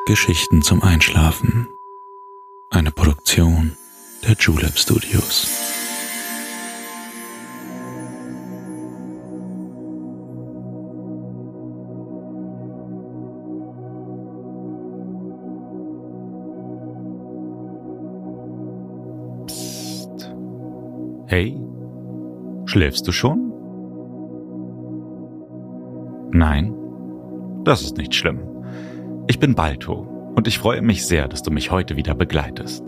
Geschichten zum Einschlafen. Eine Produktion der Julep Studios. Psst. Hey, schläfst du schon? Nein, das ist nicht schlimm. Ich bin Balto und ich freue mich sehr, dass du mich heute wieder begleitest.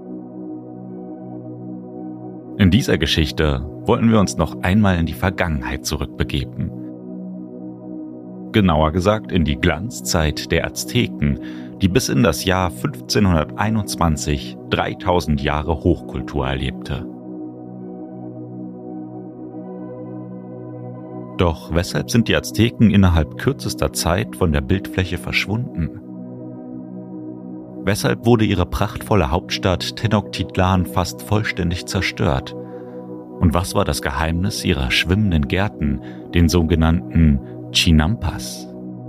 In dieser Geschichte wollen wir uns noch einmal in die Vergangenheit zurückbegeben. Genauer gesagt in die Glanzzeit der Azteken, die bis in das Jahr 1521 3000 Jahre Hochkultur erlebte. Doch weshalb sind die Azteken innerhalb kürzester Zeit von der Bildfläche verschwunden? Weshalb wurde ihre prachtvolle Hauptstadt Tenochtitlan fast vollständig zerstört? Und was war das Geheimnis ihrer schwimmenden Gärten, den sogenannten Chinampas?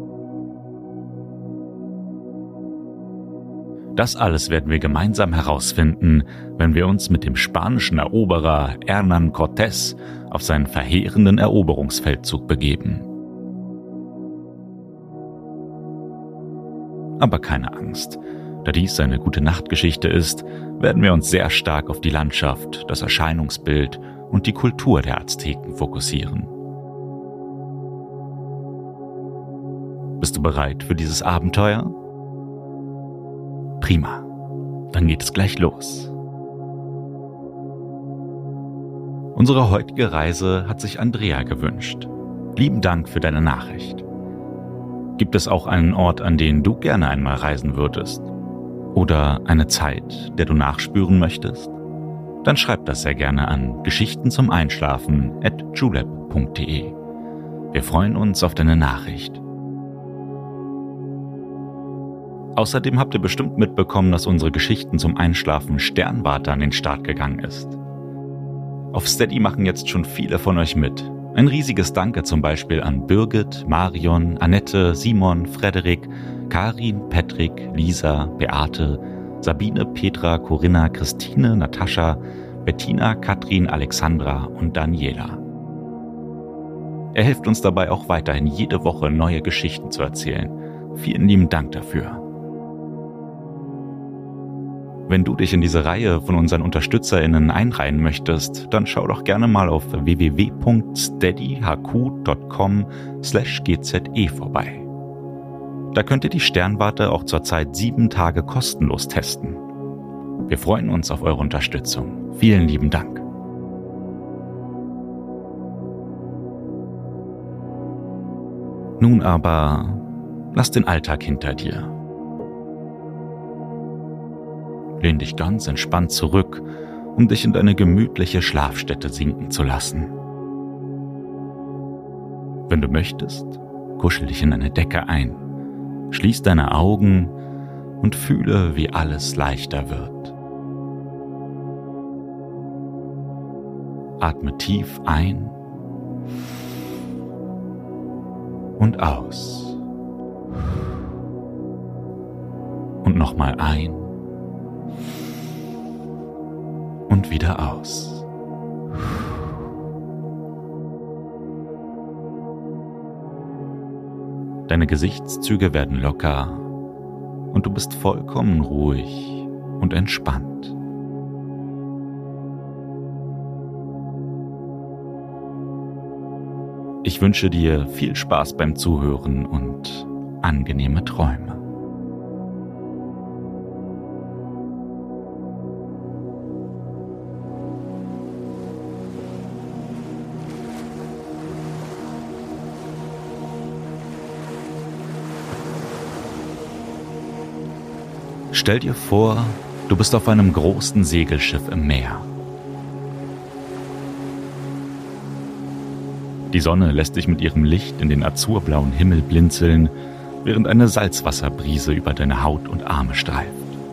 Das alles werden wir gemeinsam herausfinden, wenn wir uns mit dem spanischen Eroberer Hernán Cortés auf seinen verheerenden Eroberungsfeldzug begeben. Aber keine Angst, da dies eine Gute-Nacht-Geschichte ist, werden wir uns sehr stark auf die Landschaft, das Erscheinungsbild und die Kultur der Azteken fokussieren. Bist du bereit für dieses Abenteuer? Prima, dann geht es gleich los. Unsere heutige Reise hat sich Andrea gewünscht. Lieben Dank für deine Nachricht. Gibt es auch einen Ort, an den du gerne einmal reisen würdest? Oder eine Zeit, der du nachspüren möchtest? Dann schreib das sehr gerne an geschichtenzumeinschlafen@julep.de. Wir freuen uns auf deine Nachricht. Außerdem habt ihr bestimmt mitbekommen, dass unsere Geschichten zum Einschlafen Sternwarte an den Start gegangen ist. Auf Steady machen jetzt schon viele von euch mit. Ein riesiges Danke zum Beispiel an Birgit, Marion, Annette, Simon, Frederik, Karin, Patrick, Lisa, Beate, Sabine, Petra, Corinna, Christine, Natascha, Bettina, Katrin, Alexandra und Daniela. Er hilft uns dabei auch weiterhin jede Woche neue Geschichten zu erzählen. Vielen lieben Dank dafür. Wenn du dich in diese Reihe von unseren UnterstützerInnen einreihen möchtest, dann schau doch gerne mal auf www.steadyhq.com/gze vorbei. Da könnt ihr die Sternwarte auch zurzeit 7 Tage kostenlos testen. Wir freuen uns auf eure Unterstützung. Vielen lieben Dank. Nun aber, lass den Alltag hinter dir. Lehn dich ganz entspannt zurück, um dich in deine gemütliche Schlafstätte sinken zu lassen. Wenn du möchtest, kuschel dich in eine Decke ein, schließ deine Augen und fühle, wie alles leichter wird. Atme tief ein und aus. Und nochmal ein und wieder aus. Deine Gesichtszüge werden locker und du bist vollkommen ruhig und entspannt. Ich wünsche dir viel Spaß beim Zuhören und angenehme Träume. Stell dir vor, du bist auf einem großen Segelschiff im Meer. Die Sonne lässt dich mit ihrem Licht in den azurblauen Himmel blinzeln, während eine Salzwasserbrise über deine Haut und Arme streift.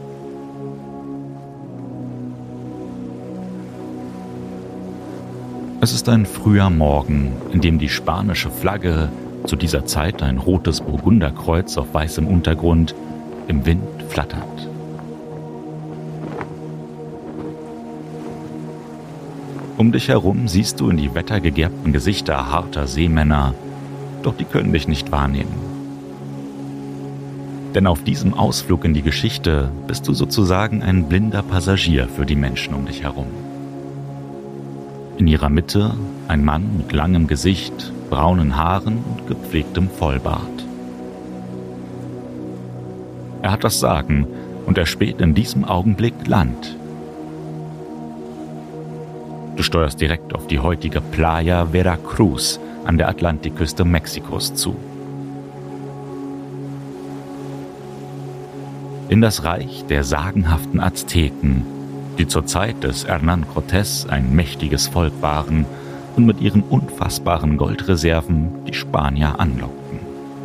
Es ist ein früher Morgen, in dem die spanische Flagge, zu dieser Zeit ein rotes Burgunderkreuz auf weißem Untergrund, im Wind flattert. Um dich herum siehst du in die wettergegerbten Gesichter harter Seemänner, doch die können dich nicht wahrnehmen. Denn auf diesem Ausflug in die Geschichte bist du sozusagen ein blinder Passagier für die Menschen um dich herum. In ihrer Mitte ein Mann mit langem Gesicht, braunen Haaren und gepflegtem Vollbart. Er hat das Sagen und er späht in diesem Augenblick Land. Du steuerst direkt auf die heutige Playa Veracruz an der Atlantikküste Mexikos zu. In das Reich der sagenhaften Azteken, die zur Zeit des Hernán Cortés ein mächtiges Volk waren und mit ihren unfassbaren Goldreserven die Spanier anlockten.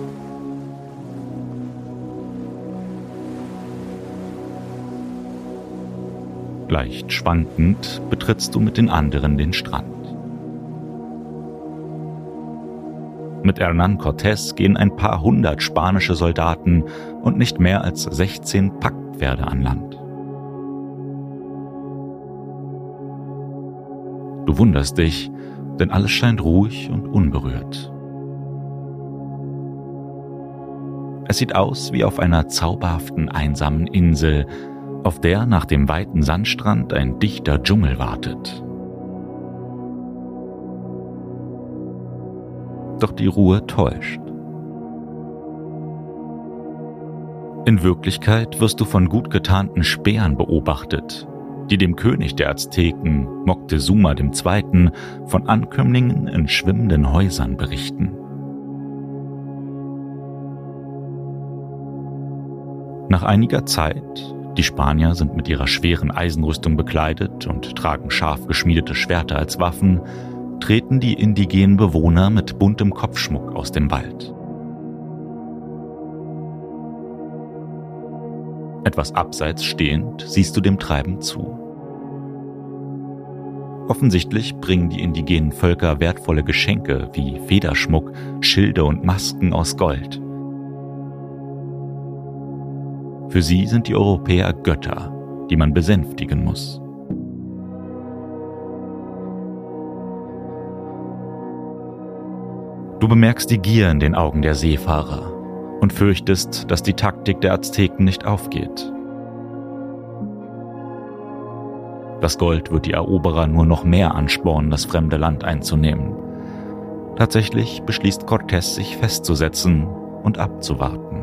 Leicht schwankend betrittst du mit den anderen den Strand. Mit Hernán Cortés gehen ein paar hundert spanische Soldaten und nicht mehr als 16 Packpferde an Land. Du wunderst dich, denn alles scheint ruhig und unberührt. Es sieht aus wie auf einer zauberhaften, einsamen Insel, auf der nach dem weiten Sandstrand ein dichter Dschungel wartet. Doch die Ruhe täuscht. In Wirklichkeit wirst du von gut getarnten Spähern beobachtet, die dem König der Azteken, Moctezuma II., von Ankömmlingen in schwimmenden Häusern berichten. Nach einiger Zeit, die Spanier sind mit ihrer schweren Eisenrüstung bekleidet und tragen scharf geschmiedete Schwerter als Waffen, treten die indigenen Bewohner mit buntem Kopfschmuck aus dem Wald. Etwas abseits stehend siehst du dem Treiben zu. Offensichtlich bringen die indigenen Völker wertvolle Geschenke wie Federschmuck, Schilde und Masken aus Gold. Für sie sind die Europäer Götter, die man besänftigen muss. Du bemerkst die Gier in den Augen der Seefahrer und fürchtest, dass die Taktik der Azteken nicht aufgeht. Das Gold wird die Eroberer nur noch mehr anspornen, das fremde Land einzunehmen. Tatsächlich beschließt Cortés, sich festzusetzen und abzuwarten.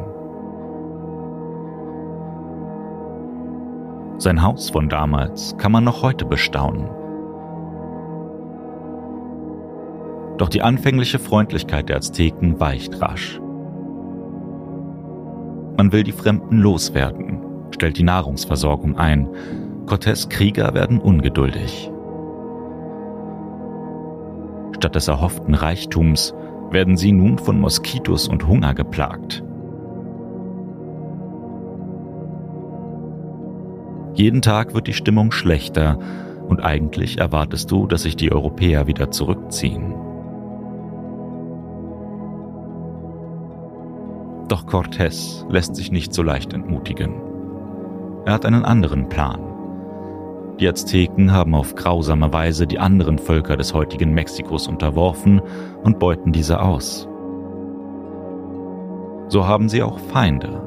Sein Haus von damals kann man noch heute bestaunen. Doch die anfängliche Freundlichkeit der Azteken weicht rasch. Man will die Fremden loswerden, stellt die Nahrungsversorgung ein. Cortés' Krieger werden ungeduldig. Statt des erhofften Reichtums werden sie nun von Moskitos und Hunger geplagt. Jeden Tag wird die Stimmung schlechter und eigentlich erwartest du, dass sich die Europäer wieder zurückziehen. Doch Cortés lässt sich nicht so leicht entmutigen. Er hat einen anderen Plan. Die Azteken haben auf grausame Weise die anderen Völker des heutigen Mexikos unterworfen und beuten diese aus. So haben sie auch Feinde.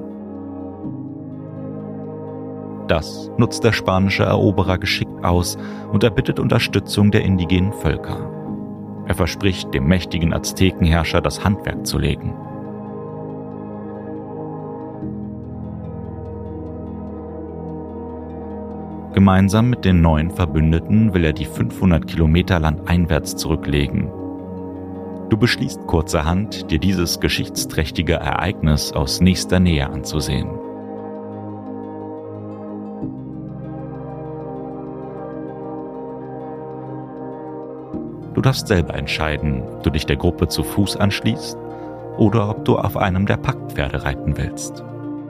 Das nutzt der spanische Eroberer geschickt aus und erbittet Unterstützung der indigenen Völker. Er verspricht, dem mächtigen Aztekenherrscher das Handwerk zu legen. Gemeinsam mit den neuen Verbündeten will er die 500 Kilometer landeinwärts zurücklegen. Du beschließt kurzerhand, dir dieses geschichtsträchtige Ereignis aus nächster Nähe anzusehen. Du darfst selber entscheiden, ob du dich der Gruppe zu Fuß anschließt oder ob du auf einem der Packpferde reiten willst.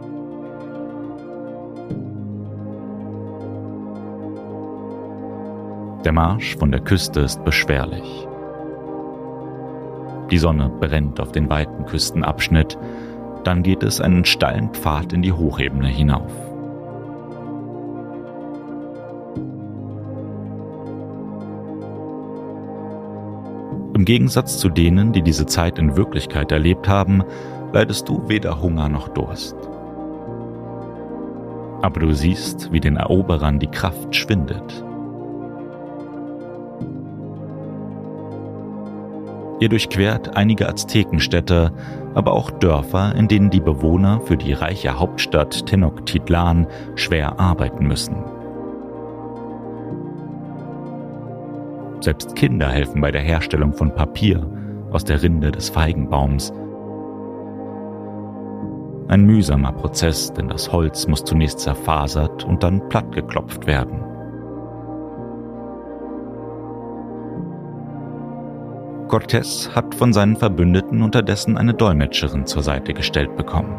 Der Marsch von der Küste ist beschwerlich. Die Sonne brennt auf den weiten Küstenabschnitt, Dann geht es einen steilen Pfad in die Hochebene hinauf. Im Gegensatz zu denen, die diese Zeit in Wirklichkeit erlebt haben, leidest du weder Hunger noch Durst. Aber du siehst, wie den Eroberern die Kraft schwindet. Ihr durchquert einige Aztekenstädte, aber auch Dörfer, in denen die Bewohner für die reiche Hauptstadt Tenochtitlan schwer arbeiten müssen. Selbst Kinder helfen bei der Herstellung von Papier aus der Rinde des Feigenbaums. Ein mühsamer Prozess, denn das Holz muss zunächst zerfasert und dann plattgeklopft werden. Cortés hat von seinen Verbündeten unterdessen eine Dolmetscherin zur Seite gestellt bekommen.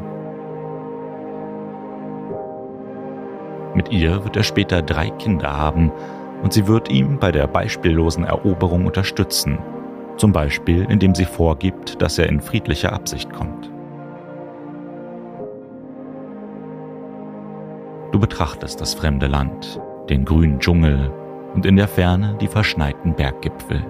Mit ihr wird er später 3 Kinder haben und sie wird ihm bei der beispiellosen Eroberung unterstützen, zum Beispiel indem sie vorgibt, dass er in friedlicher Absicht kommt. Du betrachtest das fremde Land, den grünen Dschungel und in der Ferne die verschneiten Berggipfel.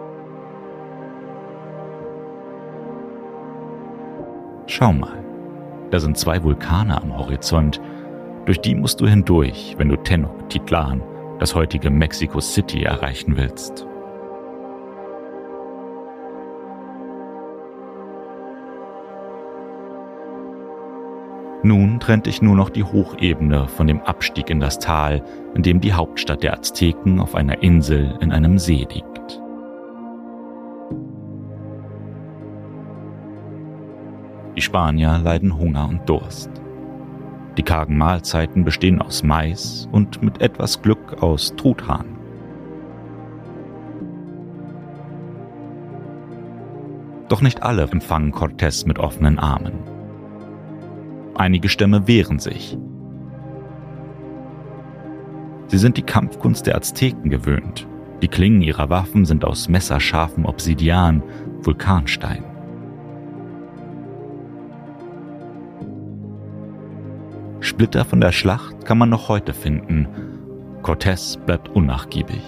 Schau mal, da sind 2 Vulkane am Horizont. Durch die musst du hindurch, wenn du Tenochtitlan, das heutige Mexico City, erreichen willst. Nun trennt dich nur noch die Hochebene von dem Abstieg in das Tal, in dem die Hauptstadt der Azteken auf einer Insel in einem See liegt. Die Spanier leiden Hunger und Durst. Die kargen Mahlzeiten bestehen aus Mais und mit etwas Glück aus Truthahn. Doch nicht alle empfangen Cortés mit offenen Armen. Einige Stämme wehren sich. Sie sind die Kampfkunst der Azteken gewöhnt. Die Klingen ihrer Waffen sind aus messerscharfem Obsidian, Vulkanstein. Splitter von der Schlacht kann man noch heute finden. Cortés bleibt unnachgiebig.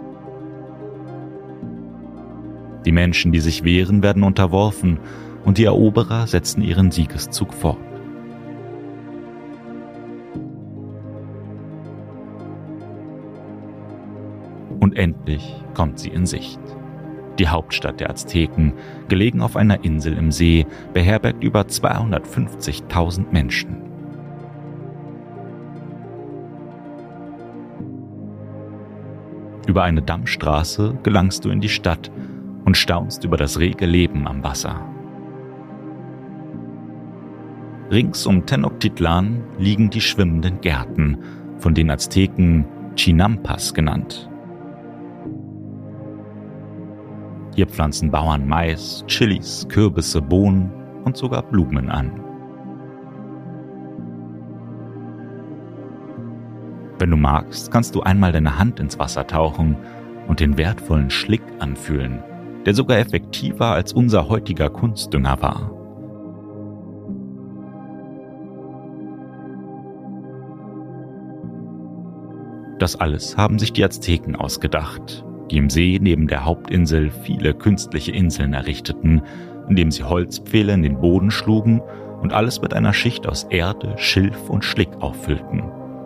Die Menschen, die sich wehren, werden unterworfen und die Eroberer setzen ihren Siegeszug fort. Und endlich kommt sie in Sicht. Die Hauptstadt der Azteken, gelegen auf einer Insel im See, beherbergt über 250.000 Menschen. Über eine Dammstraße gelangst du in die Stadt und staunst über das rege Leben am Wasser. Rings um Tenochtitlan liegen die schwimmenden Gärten, von den Azteken Chinampas genannt. Hier pflanzen Bauern Mais, Chilis, Kürbisse, Bohnen und sogar Blumen an. Wenn du magst, kannst du einmal deine Hand ins Wasser tauchen und den wertvollen Schlick anfühlen, der sogar effektiver als unser heutiger Kunstdünger war. Das alles haben sich die Azteken ausgedacht, die im See neben der Hauptinsel viele künstliche Inseln errichteten, indem sie Holzpfähle in den Boden schlugen und alles mit einer Schicht aus Erde, Schilf und Schlick auffüllten.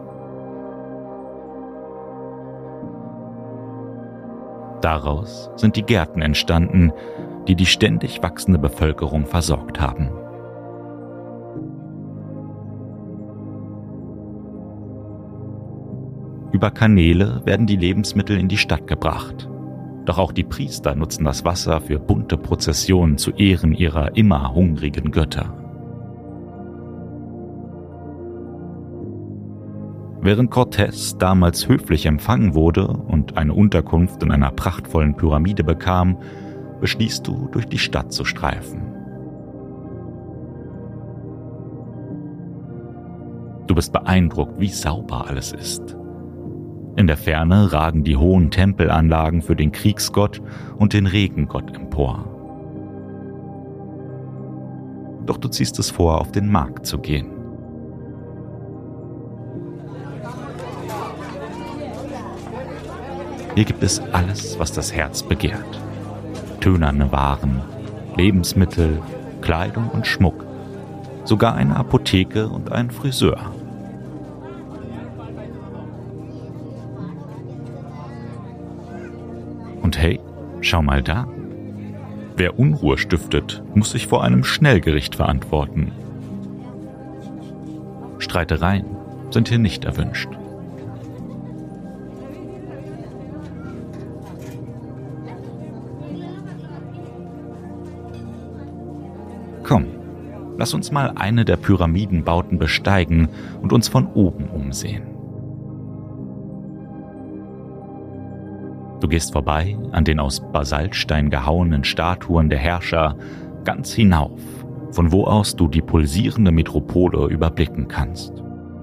Daraus sind die Gärten entstanden, die die ständig wachsende Bevölkerung versorgt haben. Über Kanäle werden die Lebensmittel in die Stadt gebracht. Doch auch die Priester nutzen das Wasser für bunte Prozessionen zu Ehren ihrer immer hungrigen Götter. Während Cortés damals höflich empfangen wurde und eine Unterkunft in einer prachtvollen Pyramide bekam, beschließt du, durch die Stadt zu streifen. Du bist beeindruckt, wie sauber alles ist. In der Ferne ragen die hohen Tempelanlagen für den Kriegsgott und den Regengott empor. Doch du ziehst es vor, auf den Markt zu gehen. Hier gibt es alles, was das Herz begehrt. Tönerne Waren, Lebensmittel, Kleidung und Schmuck. Sogar eine Apotheke und ein Friseur. Und hey, schau mal da. Wer Unruhe stiftet, muss sich vor einem Schnellgericht verantworten. Streitereien sind hier nicht erwünscht. Komm, lass uns mal eine der Pyramidenbauten besteigen und uns von oben umsehen. Du gehst vorbei an den aus Basaltstein gehauenen Statuen der Herrscher ganz hinauf, von wo aus du die pulsierende Metropole überblicken kannst.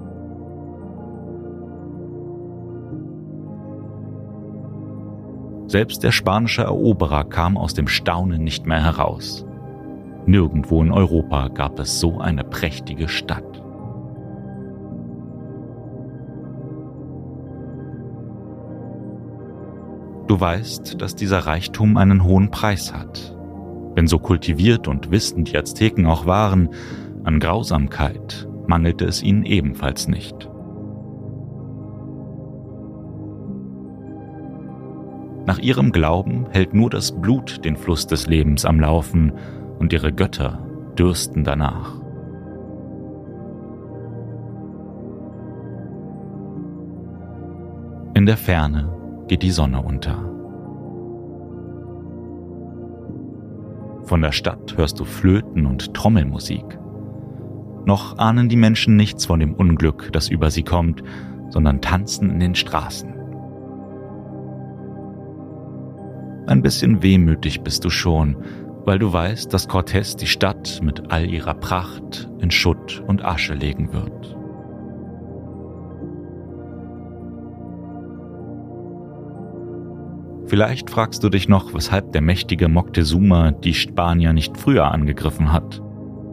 Selbst der spanische Eroberer kam aus dem Staunen nicht mehr heraus. Nirgendwo in Europa gab es so eine prächtige Stadt. Du weißt, dass dieser Reichtum einen hohen Preis hat. Denn so kultiviert und wissend die Azteken auch waren, an Grausamkeit mangelte es ihnen ebenfalls nicht. Nach ihrem Glauben hält nur das Blut den Fluss des Lebens am Laufen und ihre Götter dürsten danach. In der Ferne geht die Sonne unter. Von der Stadt hörst du Flöten und Trommelmusik. Noch ahnen die Menschen nichts von dem Unglück, das über sie kommt, sondern tanzen in den Straßen. Ein bisschen wehmütig bist du schon, weil du weißt, dass Cortés die Stadt mit all ihrer Pracht in Schutt und Asche legen wird. Vielleicht fragst du dich noch, weshalb der mächtige Moctezuma die Spanier nicht früher angegriffen hat.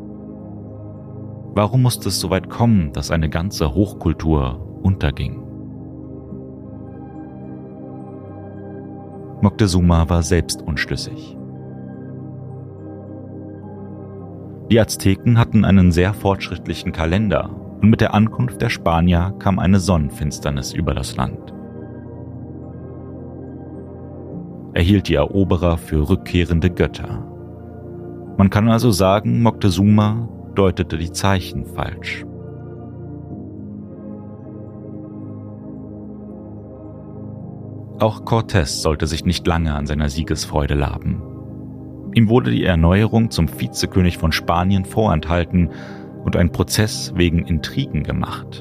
Warum musste es so weit kommen, dass eine ganze Hochkultur unterging? Moctezuma war selbst unschlüssig. Die Azteken hatten einen sehr fortschrittlichen Kalender und mit der Ankunft der Spanier kam eine Sonnenfinsternis über das Land. Er hielt die Eroberer für rückkehrende Götter. Man kann also sagen, Moctezuma deutete die Zeichen falsch. Auch Cortés sollte sich nicht lange an seiner Siegesfreude laben. Ihm wurde die Erneuerung zum Vizekönig von Spanien vorenthalten und ein Prozess wegen Intrigen gemacht.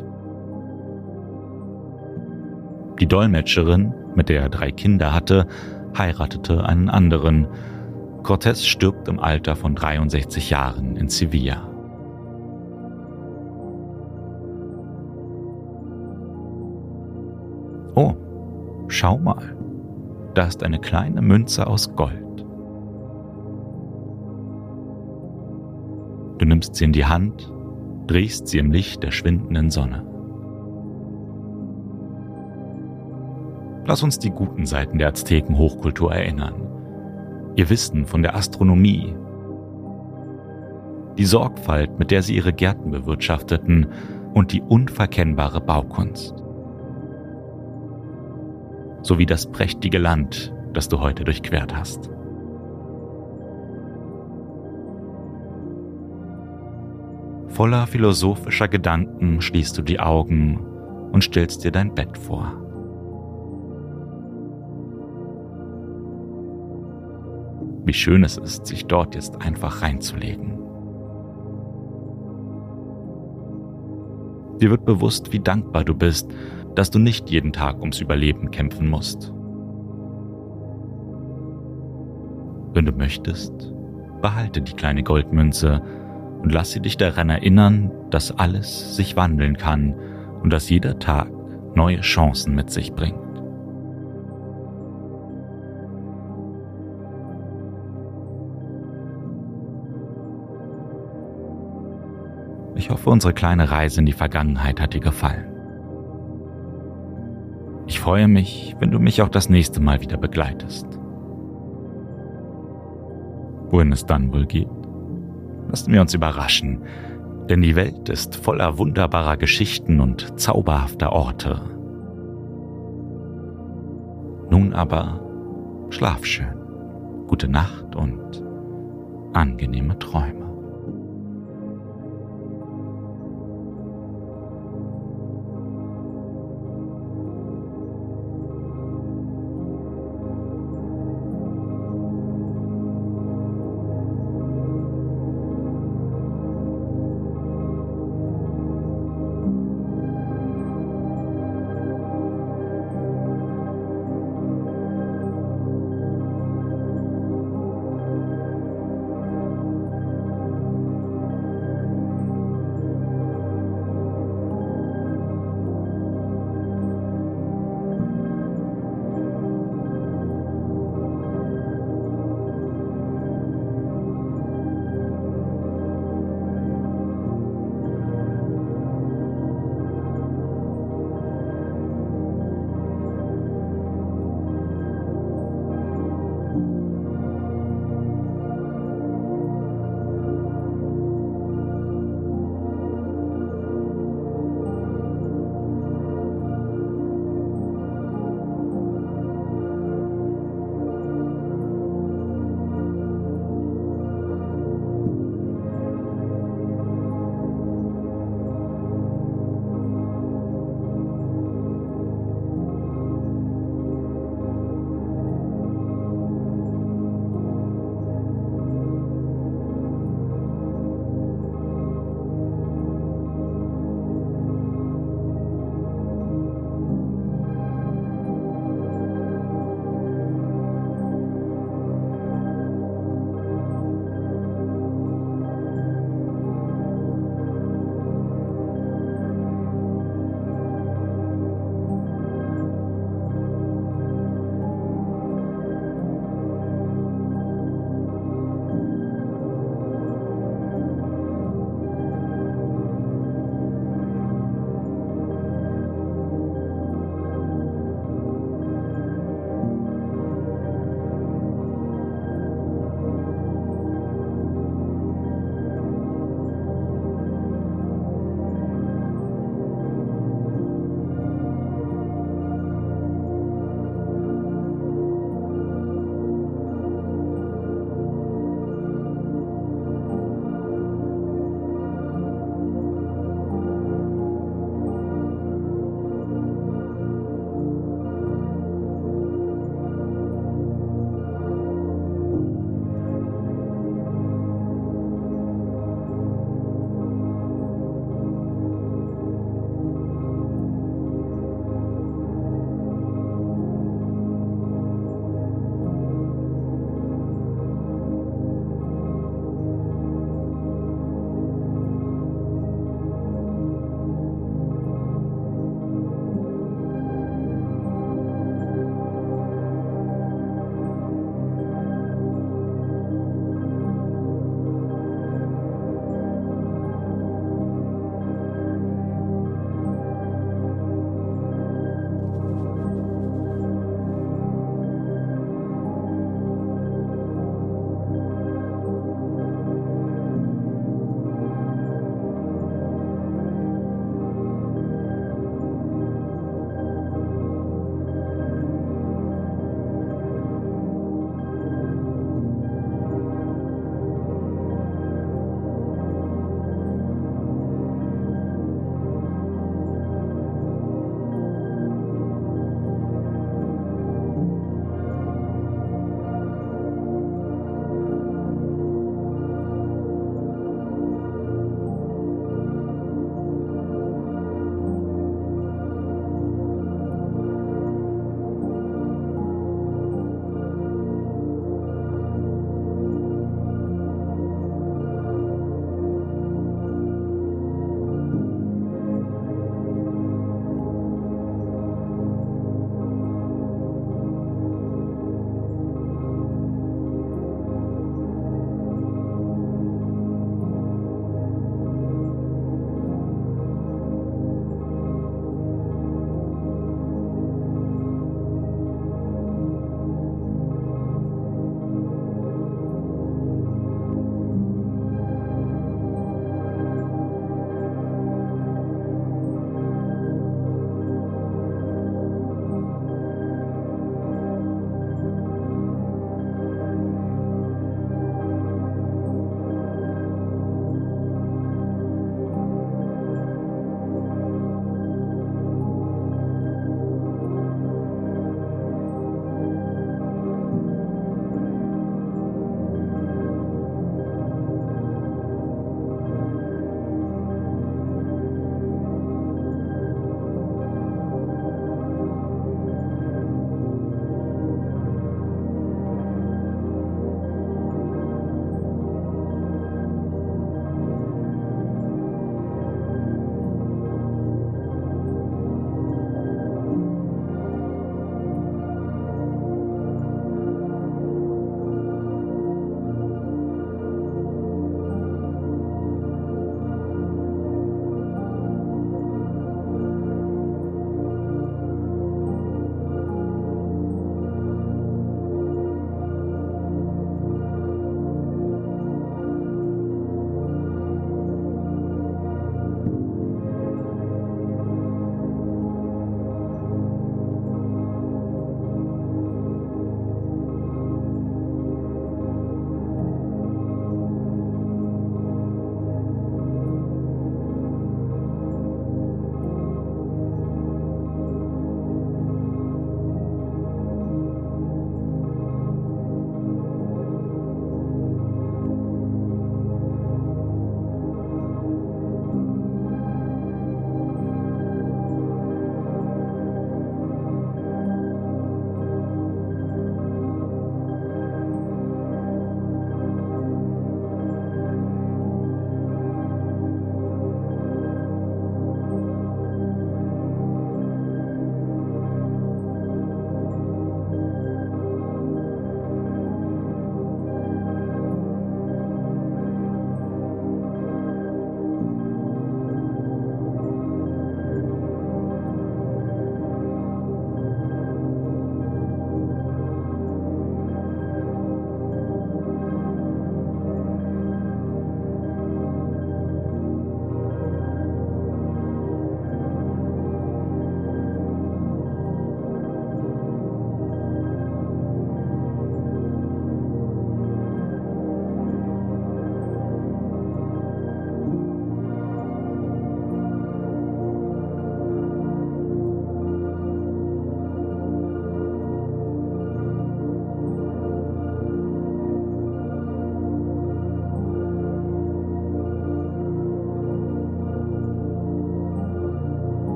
Die Dolmetscherin, mit der er 3 Kinder hatte, heiratete einen anderen. Cortés stirbt im Alter von 63 Jahren in Sevilla. Oh, schau mal, da ist eine kleine Münze aus Gold. Du nimmst sie in die Hand, drehst sie im Licht der schwindenden Sonne. Lass uns die guten Seiten der Azteken-Hochkultur erinnern. Ihr Wissen von der Astronomie, die Sorgfalt, mit der sie ihre Gärten bewirtschafteten und die unverkennbare Baukunst. Sowie das prächtige Land, das du heute durchquert hast. Voller philosophischer Gedanken schließt du die Augen und stellst dir dein Bett vor. Wie schön es ist, sich dort jetzt einfach reinzulegen. Dir wird bewusst, wie dankbar du bist, dass du nicht jeden Tag ums Überleben kämpfen musst. Wenn du möchtest, behalte die kleine Goldmünze und lass sie dich daran erinnern, dass alles sich wandeln kann und dass jeder Tag neue Chancen mit sich bringt. Ich hoffe, unsere kleine Reise in die Vergangenheit hat dir gefallen. Ich freue mich, wenn du mich auch das nächste Mal wieder begleitest. Wohin es dann wohl geht? Lassen wir uns überraschen, denn die Welt ist voller wunderbarer Geschichten und zauberhafter Orte. Nun aber schlaf schön, gute Nacht und angenehme Träume.